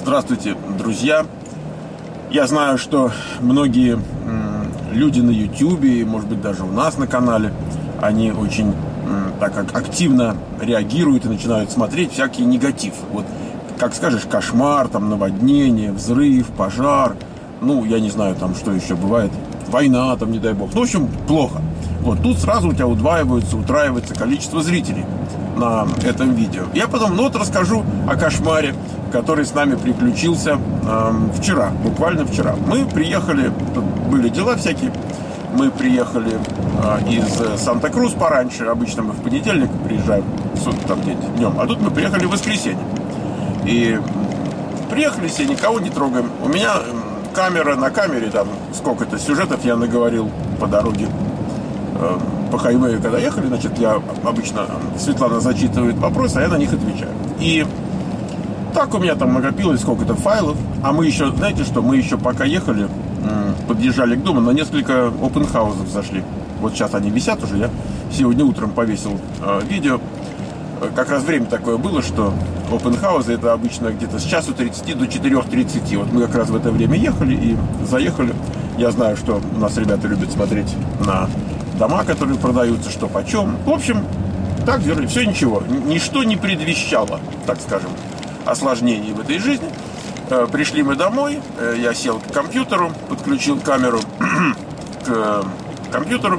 Здравствуйте, друзья! Я знаю, что многие люди на YouTube, и, может быть, даже у нас на канале, они очень так как активно реагируют и начинают смотреть всякий негатив. Вот, как скажешь, кошмар, там, наводнение, взрыв, пожар, ну, я не знаю, там, что еще бывает, война, там, не дай бог. Ну, в общем, плохо. Вот, тут сразу у тебя утраивается количество зрителей на этом видео. Я потом, расскажу о кошмаре, который с нами приключился вчера, буквально вчера. Мы приехали, тут были дела всякие, мы приехали из Санта-Крус пораньше, обычно мы в понедельник приезжаем, там где-нибудь днем, а тут мы приехали в воскресенье. И приехали все, никого не трогаем. У меня камера, на камере там сколько-то сюжетов я наговорил по дороге, по хайвею, когда ехали, значит, я обычно, Светлана зачитывает вопросы, а я на них отвечаю. И так у меня там накопилось сколько-то файлов, а мы еще, знаете что, мы еще пока ехали, подъезжали к дому, на несколько опенхаузов зашли. Вот сейчас они висят уже, я сегодня утром повесил видео. Как раз время такое было, что опенхаузы это обычно где-то с часу 30 до 4:30. Вот мы как раз в это время ехали и заехали. Я знаю, что у нас ребята любят смотреть на дома, которые продаются, что почем. В общем, так все ничего. Ничто не предвещало, так скажем, осложнений в этой жизни. Пришли мы домой, я сел к компьютеру, подключил камеру к компьютеру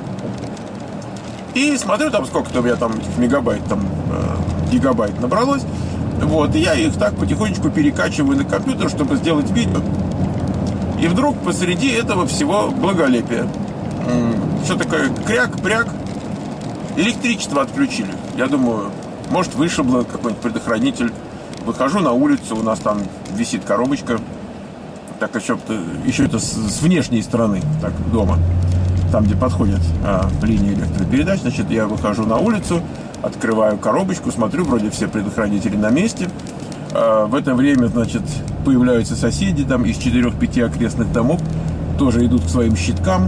и смотрю, там сколько-то у меня там мегабайт, там гигабайт набралось. Вот, и я их так потихонечку перекачиваю на компьютер, чтобы сделать видео. И вдруг посреди этого всего благолепия. Что такое? Кряк-пряк. Электричество отключили. Я думаю, может, вышибло какой-нибудь предохранитель. Выхожу на улицу, у нас там висит коробочка. Так еще это с внешней стороны, так, дома. Там, где подходят линии электропередач. Значит, я выхожу на улицу, открываю коробочку, смотрю, вроде все предохранители на месте. В это время, значит, появляются соседи там из 4-5 окрестных домов. Тоже идут к своим щиткам.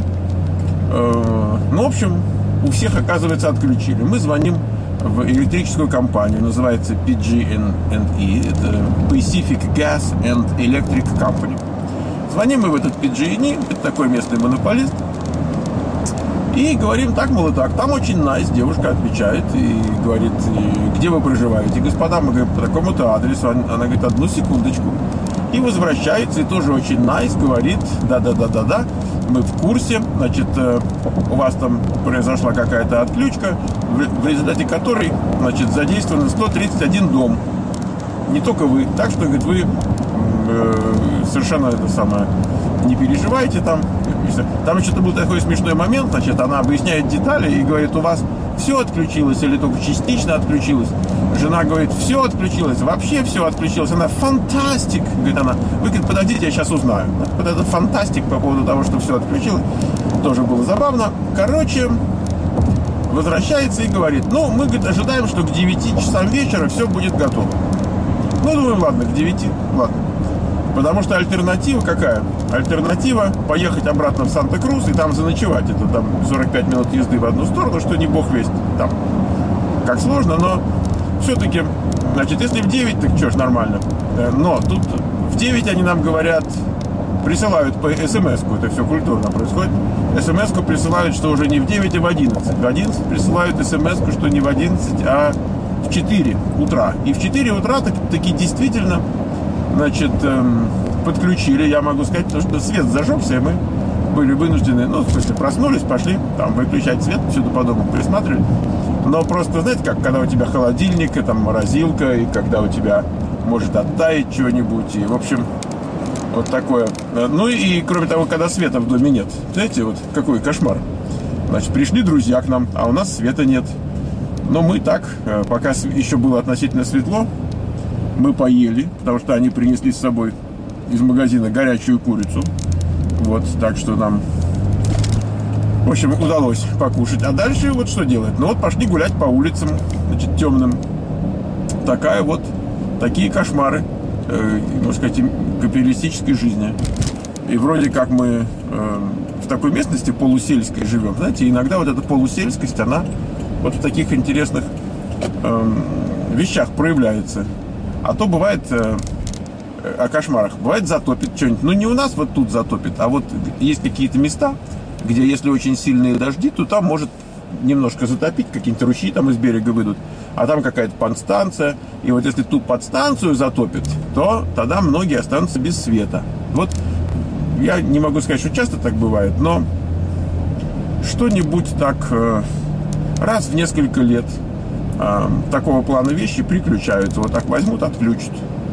Ну, в общем, у всех, оказывается, отключили. Мы звоним в электрическую компанию, называется PG&E, это Pacific Gas and Electric Company. Звоним мы в этот PG&E, это такой местный монополист, и говорим так, мол, и так. Там очень nice, девушка отвечает и говорит, где вы проживаете? Господа, мы говорим, по такому-то адресу. Она говорит, одну секундочку. И возвращается, и тоже очень nice, говорит, да, мы в курсе, значит, у вас там произошла какая-то отключка, в результате которой, значит, задействовано 131 дом. Не только вы. Так что, говорит, вы совершенно не переживайте там. Там еще был такой смешной момент, значит, она объясняет детали и говорит, у вас все отключилось или только частично отключилось. Жена говорит, все отключилось, вообще все отключилось. Она, фантастик, говорит она. Вы, говорит, подождите, я сейчас узнаю. Вот это фантастик по поводу того, что все отключилось. Тоже было забавно. Короче, возвращается и говорит, мы, говорит, ожидаем, что к 9 часам вечера все будет готово. Думаем, ладно, к 9, ладно. Потому что альтернатива какая? Альтернатива поехать обратно в Санта-Крус и там заночевать. Это там 45 минут езды в одну сторону, что не бог весть там. Как сложно, но все-таки, значит, если в 9, так что ж, нормально. Но тут в 9 они нам говорят, присылают по смс-ку, это все культурно происходит. Смс-ку присылают, что уже не в 9, а в 11. В 11 присылают смс-ку, что не в 11, а в 4 утра. И в 4 утра таки действительно, значит, подключили, я могу сказать, потому что свет зажегся, и мы были вынуждены, в смысле, проснулись, пошли там выключать свет, всюду по дому присматривали. Но просто, знаете, как когда у тебя холодильник, и там морозилка, и когда у тебя может оттаять чего-нибудь, и, в общем, вот такое. Ну и, кроме того, когда света в доме нет. Знаете, вот какой кошмар. Значит, пришли друзья к нам, а у нас света нет. Но мы так, пока еще было относительно светло, мы поели, потому что они принесли с собой из магазина горячую курицу. Вот, так что нам, в общем, удалось покушать. А дальше вот что делать? Пошли гулять по улицам, значит, темным. Такие кошмары, можно сказать, капиталистической жизни. И вроде как мы в такой местности полусельской живем. Знаете, иногда вот эта полусельскость, она вот в таких интересных вещах проявляется. А то бывает о кошмарах. Бывает, затопит что-нибудь. Ну, не у нас вот тут затопит, а вот есть какие-то места, где если очень сильные дожди, то там может немножко затопить, какие-нибудь ручьи там из берега выйдут, а там какая-то подстанция. И вот если ту подстанцию затопит, то тогда многие останутся без света. Вот я не могу сказать, что часто так бывает, но что-нибудь так раз в несколько лет такого плана вещи приключаются. Вот так возьмут, отключат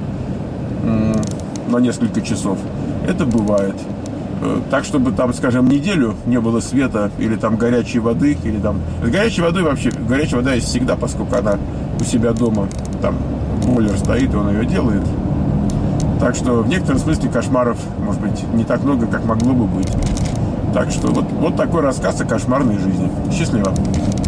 на несколько часов. Это бывает. Так, чтобы там, скажем, неделю не было света или там горячей воды, или там... С горячей водой вообще... Горячая вода есть всегда, поскольку она у себя дома, там бойлер стоит, и он ее делает. Так что в некотором смысле кошмаров, может быть, не так много, как могло бы быть. Так что вот такой рассказ о кошмарной жизни. Счастливо!